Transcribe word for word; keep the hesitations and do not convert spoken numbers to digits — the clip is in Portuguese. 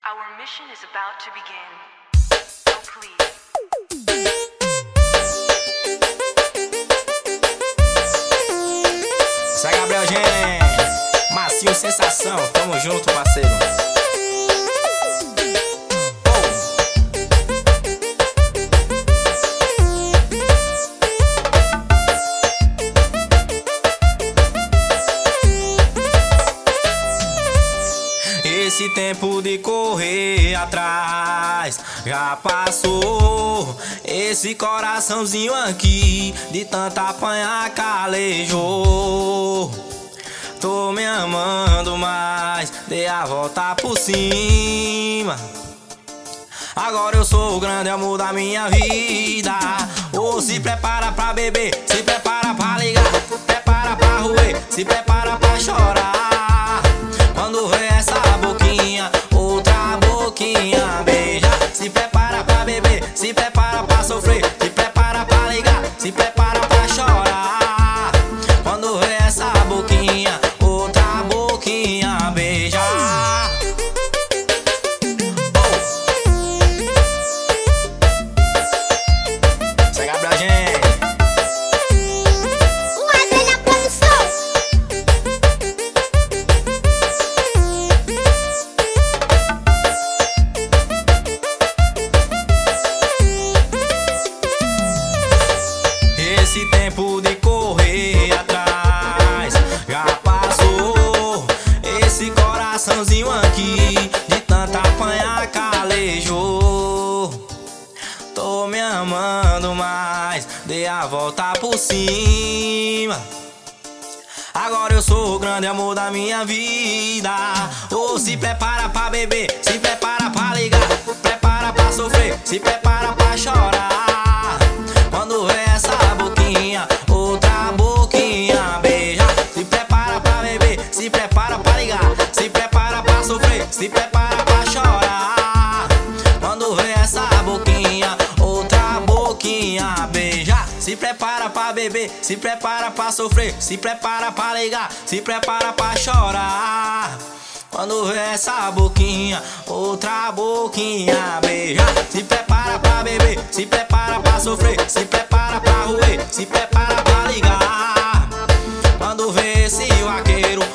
Our mission is about to begin. So please. Isso é Gabriel Gen, Massinho Sensação, tamo junto, parceiro. Esse tempo de correr atrás já passou. Esse coraçãozinho aqui de tanta apanhar calejou. Tô me amando mais, dei a volta por cima. Agora eu sou o grande amor da minha vida. Oh, se prepara pra beber, se prepara pra ligar, prepara pra roer, se prepara pra chorar. Quando vê essa boquinha, outra boquinha beija. Se prepara pra beber, se prepara pra sofrer, se prepara pra ligar, se prepara pra chorar. Quando vê essa boquinha, outra boquinha beija. Isso é Gabriel Gen. Esse tempo de correr atrás já passou. Esse coraçãozinho aqui de tanta apanhar calejou. Tô me amando mais, dei a volta por cima. Agora eu sou o grande amor da minha vida. Oh, se prepara pra beber, se prepara pra ligar, prepara pra sofrer, se prepara pra chorar. Quando vê essa boquinha, outra boquinha beija. Se prepara pra beber, se prepara pra ligar, se prepara pra sofrer, se prepara pra chorar. Quando vê essa boquinha, outra boquinha beija. Se prepara pra beber, se prepara pra sofrer, se prepara pra ligar, se prepara pra chorar. Quando vê essa boquinha, outra boquinha beija. Se prepara pra beber, se prepara pra sofrer, se prepara pra roer, se prepara pra ligar. Quando vê esse vaqueiro,